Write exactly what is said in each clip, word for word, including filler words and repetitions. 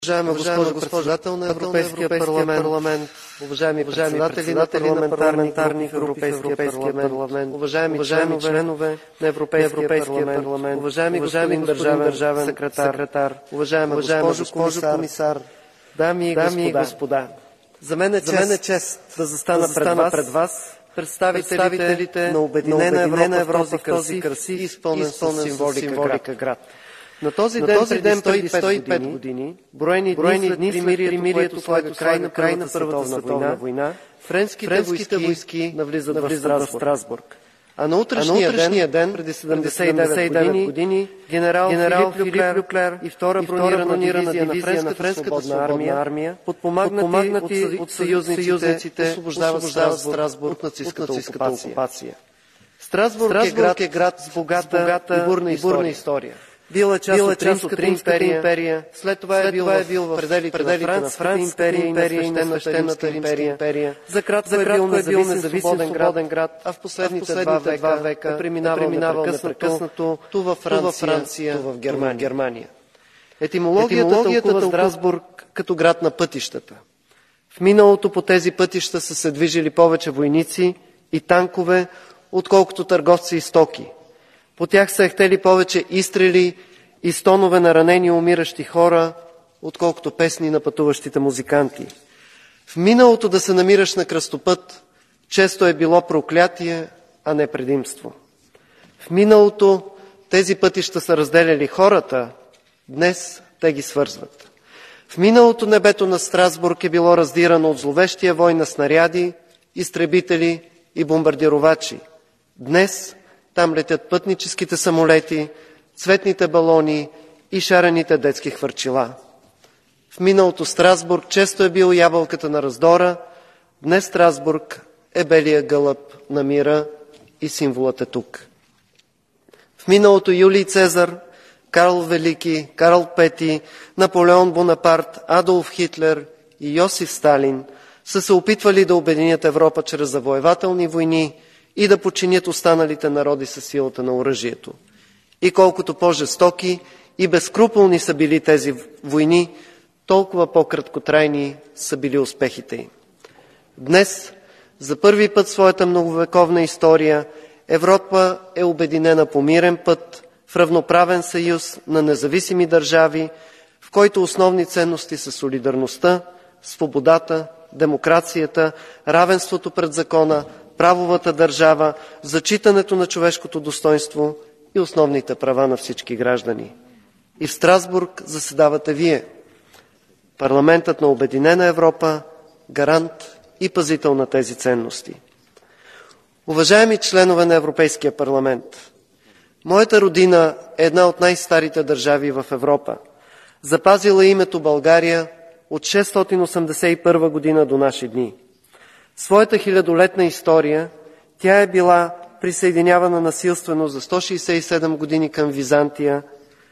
Уважаема госпожо председател на Европейския парламент, парламент уважаеми председатели на парламентарни в Европейския парламент, уважаеми членове на Европейския парламент, уважаеми господин държавен секретар, уважаема госпожо комисар, дами и господа. За мен е чест да застана пред вас, представителите на Обединена Европа в този красив и изпълнен с символика град. На този ден, този ден преди сто и пет години, броени дни след примирието, което слага край на Първата световна война, френските войски навлизат в Страсбург. А на утрешния ден, преди седемдесет и девет години, генерал Филип Люклер и втора бронирана дивизия на Френската свободна армия, подпомагнати от съюзниците, освобождават Страсбург от нацистката окупация. Страсбург е град с богата и бурна история. Бил е част от Римската империя, след това е бил в пределите на Франската империя и на Свещената Римска империя. За кратко е бил независим свободен град, а в последните два века е преминавал непрекъснато ту във Франция, ту в Германия. Етимологията тълкува Страсбург като град на пътищата. В миналото по тези пътища са се движили повече войници и танкове, отколкото търговци и стоки. По тях са ехтели повече изстрели и стонове на ранени и умиращи хора, отколкото песни на пътуващите музиканти. В миналото да се намираш на кръстопът често е било проклятие, а не предимство. В миналото тези пътища са разделяли хората, днес те ги свързват. В миналото небето на Страсбург е било раздирано от зловещия вой на снаряди, изтребители и бомбардировачи. Днес там летят пътническите самолети, цветните балони и шарените детски хвърчила. В миналото Страсбург често е бил ябълката на раздора, днес Страсбург е белия гълъб на мира и символът е тук. В миналото Юлий Цезар, Карл Велики, Карл Пети, Наполеон Бонапарт, Адолф Хитлер и Йосиф Сталин са се опитвали да обединят Европа чрез завоевателни войни и да подчинят останалите народи със силата на оръжието. И колкото по-жестоки и безскрупулни са били тези войни, толкова по-краткотрайни са били успехите им. Днес, за първи път в своята многовековна история, Европа е обединена по мирен път, в равноправен съюз на независими държави, в който основни ценности са солидарността, свободата, демокрацията, равенството пред закона, правовата държава, зачитането на човешкото достоинство и основните права на всички граждани. И в Страсбург заседавате вие, парламентът на Обединена Европа, гарант и пазител на тези ценности. Уважаеми членове на Европейския парламент, моята родина е една от най-старите държави в Европа. Запазила името България от шестстотин осемдесет и първа година до наши дни. Своята хилядолетна история тя е била присъединявана насилствено за сто шейсет и седем години към Византия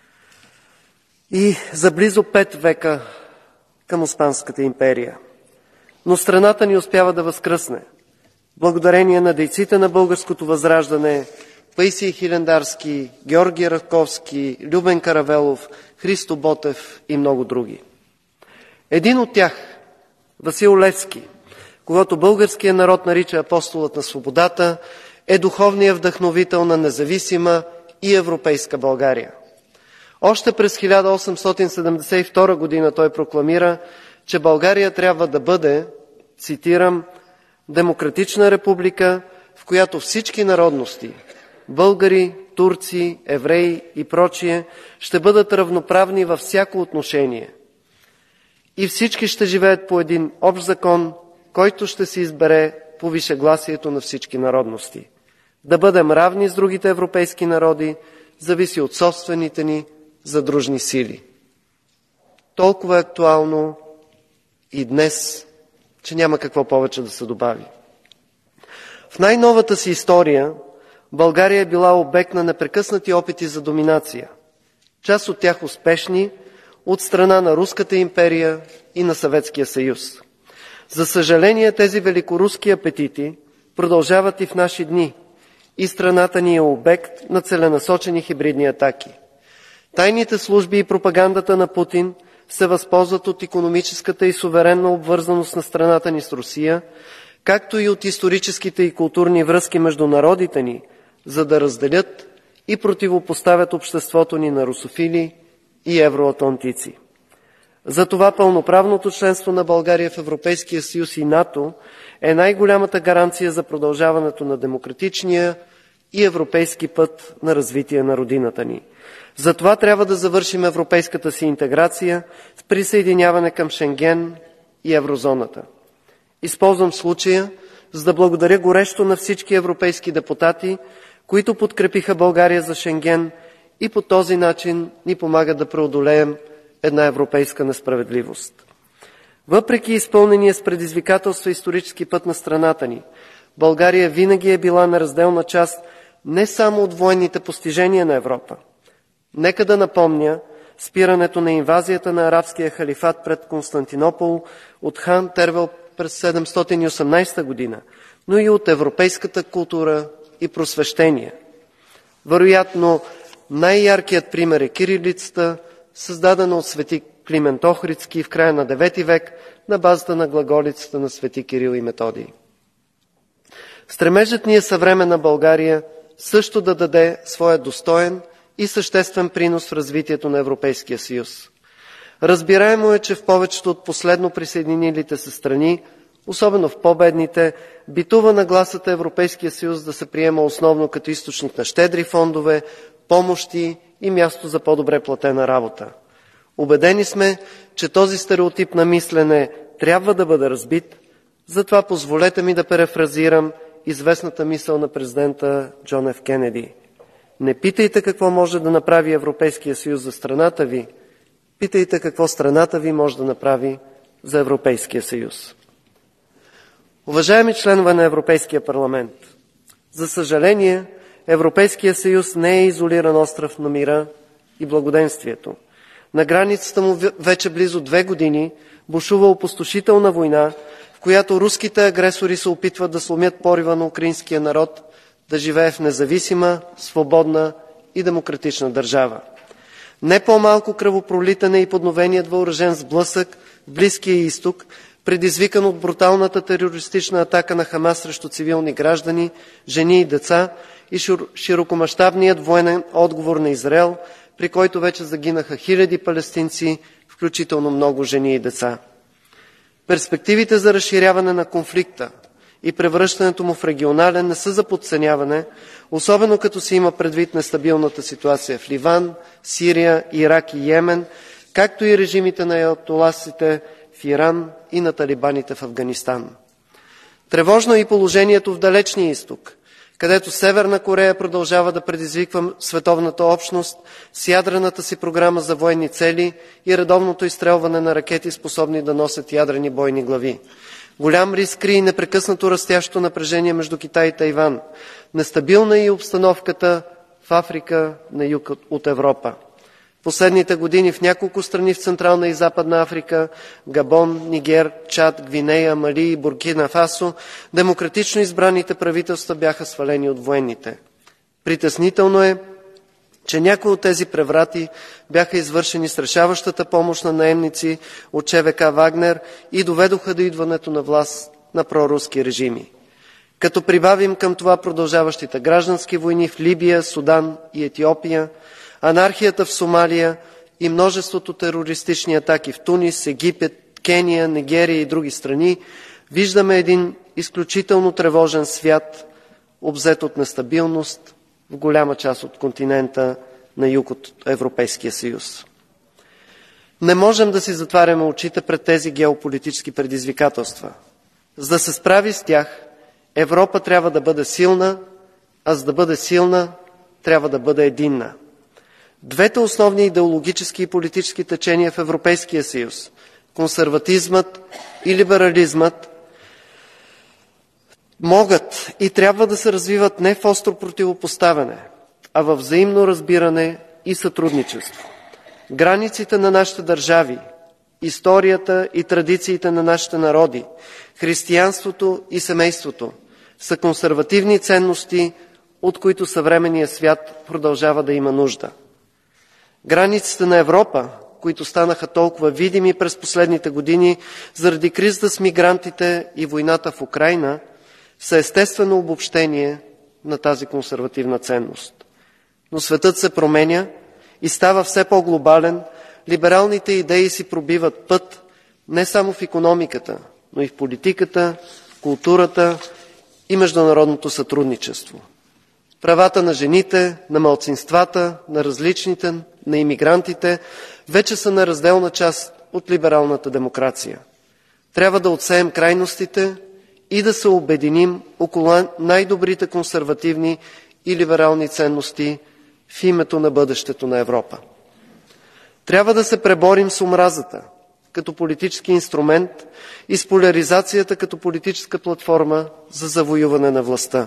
и за близо пет века към Османската империя. Но страната ни успява да възкръсне, благодарение на дейците на българското възраждане Паисий Хилендарски, Георги Раковски, Любен Каравелов, Христо Ботев и много други. Един от тях, Васил Левски, когато българският народ нарича апостолът на свободата, е духовният вдъхновител на независима и европейска България. Още през хиляда осемстотин седемдесет и втора година той прокламира, че България трябва да бъде, цитирам, демократична република, в която всички народности, българи, турци, евреи и прочие, ще бъдат равноправни във всяко отношение. И всички ще живеят по един общ закон, който ще се избере по вишегласието на всички народности. Да бъдем равни с другите европейски народи, зависи от собствените ни задружни сили. Толкова е актуално и днес, че няма какво повече да се добави. В най-новата си история България е била обект на непрекъснати опити за доминация. Част от тях успешни от страна на Руската империя и на Съветския съюз. За съжаление, тези великоруски апетити продължават и в наши дни и страната ни е обект на целенасочени хибридни атаки. Тайните служби и пропагандата на Путин се възползват от икономическата и суверенна обвързаност на страната ни с Русия, както и от историческите и културни връзки между народите ни, за да разделят и противопоставят обществото ни на русофили и евроатлантици. Затова пълноправното членство на България в Европейския съюз и НАТО е най-голямата гаранция за продължаването на демократичния и европейски път на развитие на родината ни. Затова трябва да завършим европейската си интеграция с присъединяване към Шенген и еврозоната. Използвам случая, за да благодаря горещо на всички европейски депутати, които подкрепиха България за Шенген и по този начин ни помагат да преодолеем една европейска несправедливост. Въпреки изпълнения с предизвикателства исторически път на страната ни, България винаги е била неразделна част не само от военните постижения на Европа. Нека да напомня спирането на инвазията на арабския халифат пред Константинопол от хан Тервел през седемстотин и осемнадесета година, но и от европейската култура и просвещение. Вероятно, най-яркият пример е кирилицата, създадена от свети Климент Охридски в края на девети век на базата на глаголицата на свети Кирил и Методий. Стремежът ни е съвременна България също да даде своя достоен и съществен принос в развитието на Европейския съюз. Разбираемо е, че в повечето от последно присъединилите се страни, особено в по-бедните, битува нагласата Европейския съюз да се приема основно като източник на щедри фондове, помощи и място за по-добре платена работа. Убедени сме, че този стереотип на мислене трябва да бъде разбит, затова позволете ми да перефразирам известната мисъл на президента Джон Ф. Кенеди. Не питайте какво може да направи Европейския съюз за страната ви, питайте какво страната ви може да направи за Европейския съюз. Уважаеми членове на Европейския парламент, за съжаление, Европейския съюз не е изолиран остров на мира и благоденствието. На границата му вече близо две години бушува опустошителна война, в която руските агресори се опитват да сломят порива на украинския народ да живее в независима, свободна и демократична държава. Не по-малко кръвопролитане и подновеният въоръжен сблъсък в Близкия изток, предизвикан от бруталната терористична атака на Хамас срещу цивилни граждани, жени и деца и широкомащабният военен отговор на Израел, при който вече загинаха хиляди палестинци, включително много жени и деца. Перспективите за разширяване на конфликта и превръщането му в регионален не са за подценяване, особено като се има предвид нестабилната ситуация в Ливан, Сирия, Ирак и Йемен, както и режимите на аятоласите в Иран и на талибаните в Афганистан. Тревожно е и положението в Далечния изток, където Северна Корея продължава да предизвиква световната общност с ядрената си програма за военни цели и редовното изстрелване на ракети, способни да носят ядрени бойни глави. Голям риск крие непрекъснато растящо напрежение между Китай и Тайван. Нестабилна е и обстановката в Африка на юг от Европа. Последните години в няколко страни в Централна и Западна Африка, Габон, Нигер, Чад, Гвинея, Мали и Буркина Фасо, демократично избраните правителства бяха свалени от военните. Притеснително е, че някои от тези преврати бяха извършени с решаващата помощ на наемници от ЧВК Вагнер и доведоха до идването на власт на проруски режими. Като прибавим към това продължаващите граждански войни в Либия, Судан и Етиопия, анархията в Сомалия и множеството терористични атаки в Тунис, Египет, Кения, Нигерия и други страни, виждаме един изключително тревожен свят, обзет от нестабилност в голяма част от континента на юг от Европейския съюз. Не можем да си затваряме очите пред тези геополитически предизвикателства. За да се справи с тях, Европа трябва да бъде силна, а за да бъде силна, трябва да бъде единна. Двете основни идеологически и политически течения в Европейския съюз – консерватизмът и либерализмът, могат и трябва да се развиват не в остро противопоставяне, а във взаимно разбиране и сътрудничество. Границите на нашите държави, историята и традициите на нашите народи, християнството и семейството са консервативни ценности, от които съвременният свят продължава да има нужда. Границите на Европа които станаха толкова видими през последните години заради кризата с мигрантите и войната в Украйна, са естествено обобщение на тази консервативна ценност. Но светът се променя и става все по-глобален, либералните идеи си пробиват път не само в икономиката, но и в политиката, културата и международното сътрудничество. Правата на жените, на малцинствата, на различните, на имигрантите вече са неразделна част от либералната демокрация. Трябва да отсеем крайностите и да се обединим около най-добрите консервативни и либерални ценности в името на бъдещето на Европа. Трябва да се преборим с омразата като политически инструмент и с поляризацията като политическа платформа за завоюване на властта.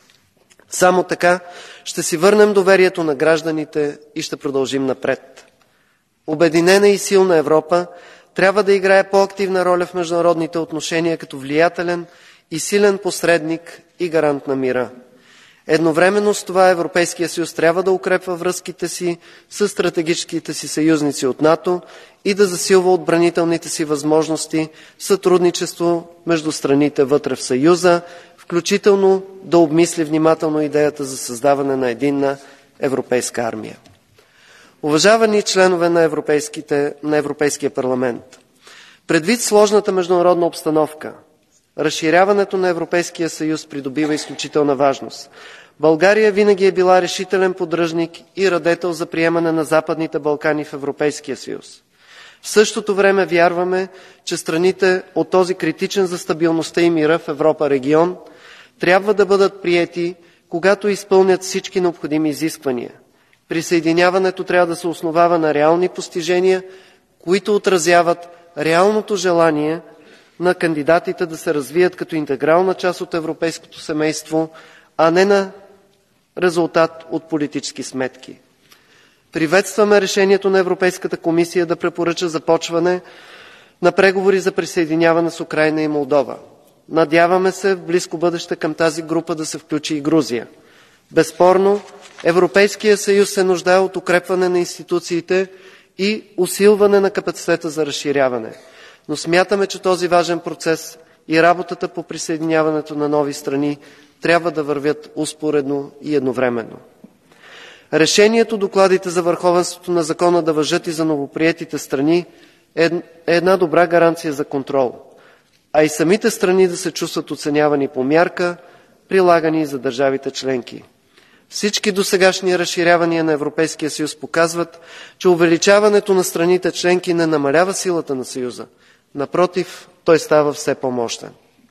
Само така ще си върнем доверието на гражданите и ще продължим напред. Обединена и силна Европа трябва да играе по-активна роля в международните отношения като влиятелен и силен посредник и гарант на мира. Едновременно с това Европейския съюз трябва да укрепва връзките си с стратегическите си съюзници от НАТО и да засилва отбранителните си възможности в сътрудничество между страните вътре в Съюза, включително да обмисли внимателно идеята за създаване на единна европейска армия. Уважавани членове на, на Европейския парламент, предвид сложната международна обстановка, разширяването на Европейския съюз придобива изключителна важност. България винаги е била решителен поддръжник и радетел за приемане на Западните Балкани в Европейския съюз. В същото време вярваме, че страните от този критичен за стабилността и мира в Европа регион трябва да бъдат приети, когато изпълнят всички необходими изисквания. Присъединяването трябва да се основава на реални постижения, които отразяват реалното желание на кандидатите да се развият като интегрална част от европейското семейство, а не на резултат от политически сметки. Приветстваме решението на Европейската комисия да препоръча започване на преговори за присъединяване с Украйна и Молдова. Надяваме се в близко бъдеще към тази група да се включи и Грузия. Безспорно, Европейския съюз се нуждае от укрепване на институциите и усилване на капацитета за разширяване. Но смятаме, че този важен процес и работата по присъединяването на нови страни трябва да вървят успоредно и едновременно. Решението докладите за върховенството на закона да важат и за новоприетите страни е една добра гаранция за контрол, а и самите страни да се чувстват оценявани по мярка, прилагани за държавите членки. Всички досегашни разширявания на Европейския съюз показват, че увеличаването на страните членки не намалява силата на Съюза. Напротив, той става все по-мощен.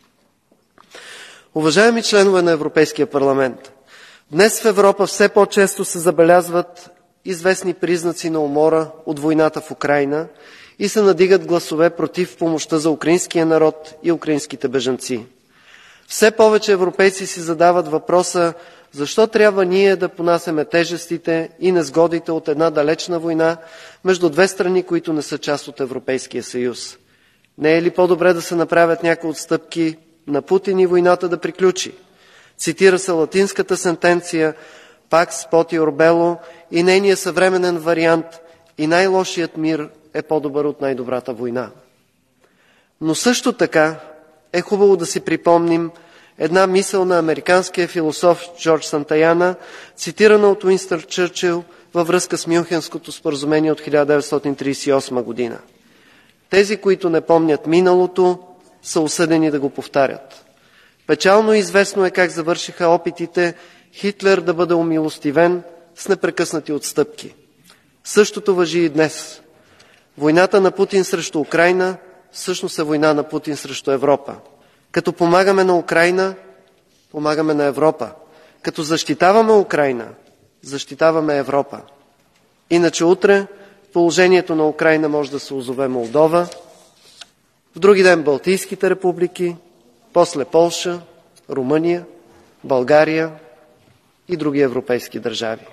Уважаеми членове на Европейския парламент, днес в Европа все по-често се забелязват известни признаци на умора от войната в Украйна и се надигат гласове против помощта за украинския народ и украинските бежанци. Все повече европейци си задават въпроса, защо трябва ние да понасяме тежестите и незгодите от една далечна война между две страни, които не са част от Европейския съюз. Не е ли по-добре да се направят някои отстъпки на Путин и войната да приключи? Цитира се латинската сентенция Pax potior bello и нейният съвременен вариант и най-лошият мир е по-добър от най-добрата война. Но също така е хубаво да си припомним една мисъл на американския философ Джордж Сантаяна, цитирана от Уинстън Чърчил във връзка с Мюнхенското споразумение от хиляда деветстотин тридесет и осма година. Тези, които не помнят миналото, са осъдени да го повтарят. Печално известно е как завършиха опитите Хитлер да бъде умилостивен с непрекъснати отстъпки. Същото важи и днес. Войната на Путин срещу Украйна всъщност е война на Путин срещу Европа. Като помагаме на Украйна, помагаме на Европа. Като защитаваме Украйна, защитаваме Европа. Иначе утре положението на Украйна може да се озове Молдова, в други ден Балтийските републики, после Полша, Румъния, България и други европейски държави.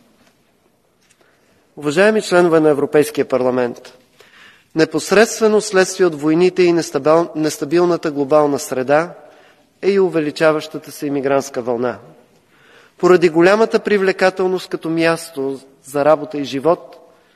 Уважаеми членове на Европейския парламент, непосредствено следствие от войните и нестабил, нестабилната глобална среда е и увеличаващата се имигрантска вълна. Поради голямата привлекателност като място за работа и живот,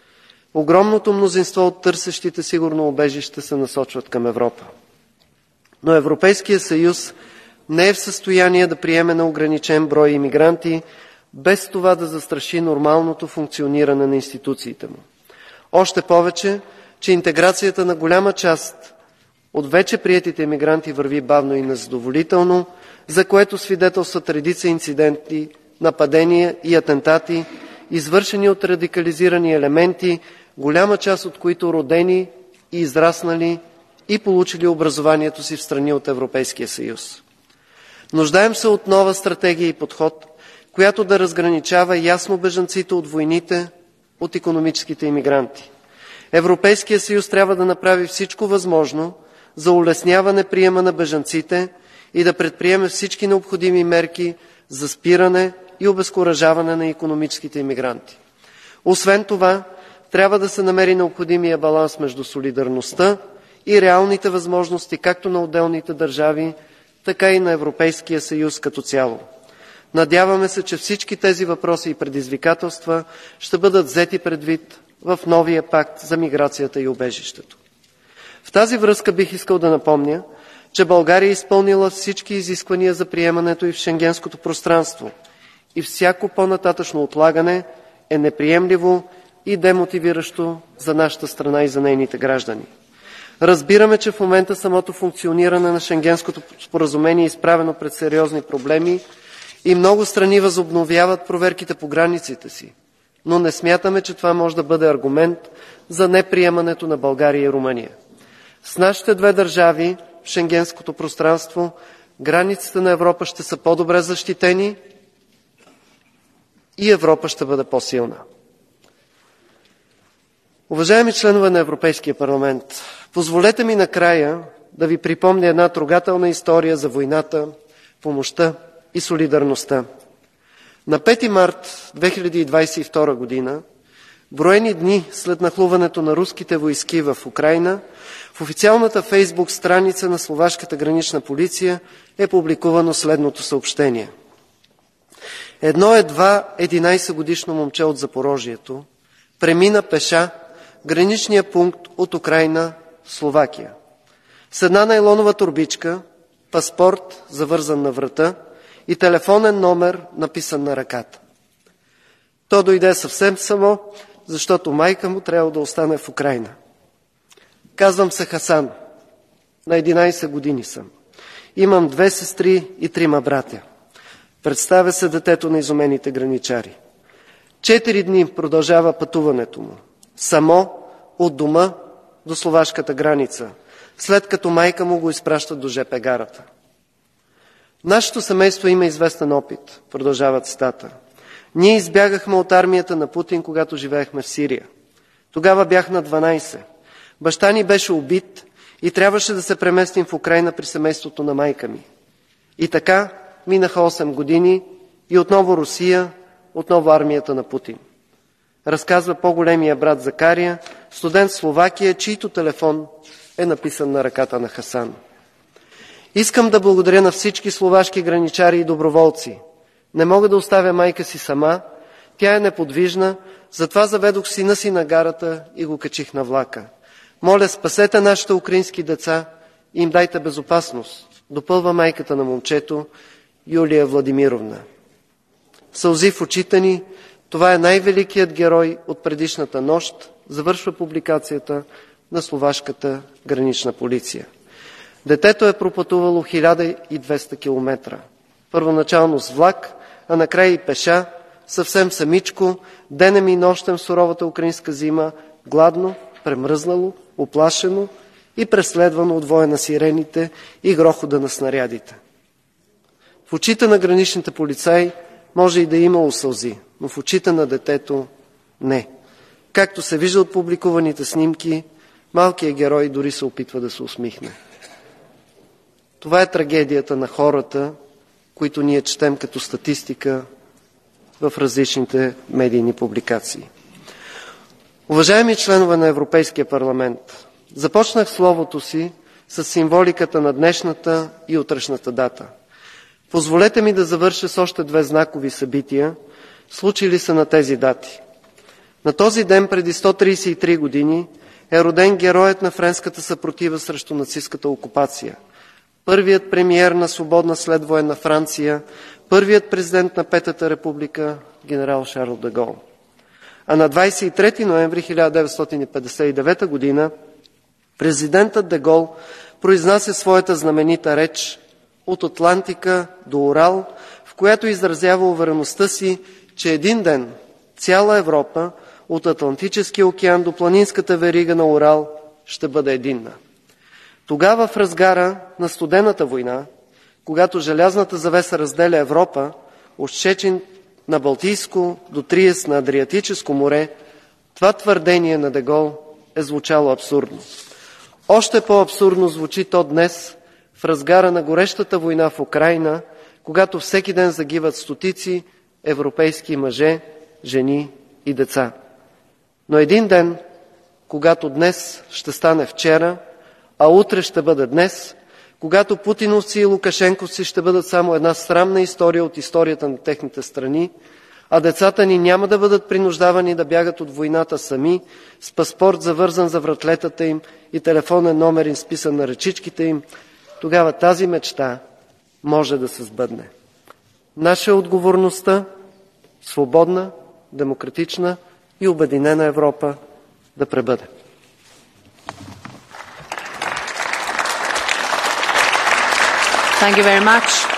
Огромното мнозинство от търсещите сигурно убежище се насочват към Европа. Но Европейския съюз не е в състояние да приеме на ограничен брой имигранти, без това да застраши нормалното функциониране на институциите му. Още повече, че интеграцията на голяма част от вече приетите имигранти върви бавно и незадоволително, за което свидетелстват редица инциденти, нападения и атентати, извършени от радикализирани елементи, голяма част от които родени и израснали и получили образованието си в страни от Европейския съюз. Нуждаем се от нова стратегия и подход, която да разграничава ясно бежанците от войните, от икономическите имигранти. Европейския съюз трябва да направи всичко възможно за улесняване приема на бежанците и да предприеме всички необходими мерки за спиране и обезкуражаване на икономическите имигранти. Освен това, трябва да се намери необходимия баланс между солидарността и реалните възможности както на отделните държави, така и на Европейския съюз като цяло. Надяваме се, че всички тези въпроси и предизвикателства ще бъдат взети предвид в новия пакт за миграцията и убежището. В тази връзка бих искал да напомня, че България е изпълнила всички изисквания за приемането и в шенгенското пространство и всяко по-нататъчно отлагане е неприемливо и демотивиращо за нашата страна и за нейните граждани. Разбираме, че в момента самото функциониране на шенгенското споразумение е изправено пред сериозни проблеми и много страни възобновяват проверките по границите си, но не смятаме, че това може да бъде аргумент за неприемането на България и Румъния. С нашите две държави в шенгенското пространство границите на Европа ще са по-добре защитени и Европа ще бъде по-силна. Уважаеми членове на Европейския парламент, позволете ми накрая да ви припомня една трогателна история за войната, помощта и солидарността. На пети март две хиляди двадесет и втора година, броени дни след нахлуването на руските войски в Украйна, в официалната Фейсбук страница на словашката гранична полиция е публикувано следното съобщение. Едно едва единадесетгодишно момче от Запорожието премина пеша граничния пункт от Украйна в Словакия. С една найлонова торбичка, паспорт завързан на врата и телефонен номер написан на ръката. То дойде съвсем само, защото майка му трябва да остане в Украйна. Казвам се Хасан. На единадесет години съм. Имам две сестри и трима братя. Представя се детето на изумените граничари. Четири дни продължава пътуването му. Само от дома до словашката граница, след като майка му го изпраща до жп гарата. Нашето семейство има известен опит, продължава цитата. Ние избягахме от армията на Путин, когато живеехме в Сирия. Тогава бях на дванадесет. Баща ни беше убит и трябваше да се преместим в Украйна при семейството на майка ми. И така минаха осем години и отново Русия, отново армията на Путин. Разказва по-големия брат Закария, студент в Словакия, чийто телефон е написан на ръката на Хасан. Искам да благодаря на всички словашки граничари и доброволци. Не мога да оставя майка си сама, тя е неподвижна, затова заведох сина си на гарата и го качих на влака. Моля, спасете нашите украински деца и им дайте безопасност, допълва майката на момчето Юлия Владимировна. Сълзи в очите ни, това е най-великият герой от предишната нощ, завършва публикацията на словашката гранична полиция. Детето е пропътувало хиляда и двеста километра. Първоначално с влак, а накрая и пеша, съвсем самичко, денем и нощем в суровата украинска зима, гладно, премръзнало, оплашено и преследвано от воя на сирените и грохота на снарядите. В очите на граничните полицаи може и да е имало сълзи, но в очите на детето не. Както се вижда от публикуваните снимки, малкият герой дори се опитва да се усмихне. Това е трагедията на хората, които ние четем като статистика в различните медийни публикации. Уважаеми членове на Европейския парламент, започнах словото си с символиката на днешната и утрешната дата. Позволете ми да завърша с още две знакови събития, случили се на тези дати. На този ден преди сто тридесет и три години е роден героят на френската съпротива срещу нацистката окупация, първият премиер на свободна следвоенна Франция, първият президент на Петата република, генерал Шарл де Гол. А на двадесет и трети ноември хиляда деветстотин петдесет и девета година президентът де Гол произнася своята знаменита реч от Атлантика до Урал, в която изразява увереността си, че един ден цяла Европа от Атлантическия океан до планинската верига на Урал ще бъде единна. Тогава, в разгара на студената война, когато желязната завеса разделя Европа, от Щечин на Балтийско до Триест на Адриатическо море, това твърдение на де Гол е звучало абсурдно. Още по-абсурдно звучи то днес, в разгара на горещата война в Украйна, когато всеки ден загиват стотици европейски мъже, жени и деца. Но един ден, когато днес ще стане вчера, а утре ще бъде днес, когато путиновци и лукашенковци ще бъдат само една срамна история от историята на техните страни, а децата ни няма да бъдат принуждавани да бягат от войната сами, с паспорт завързан за вратлетата им и телефонен номер изписан на ръчичките им, тогава тази мечта може да се сбъдне. Наша е отговорността, свободна, демократична и обединена Европа да пребъде. Thank you very much.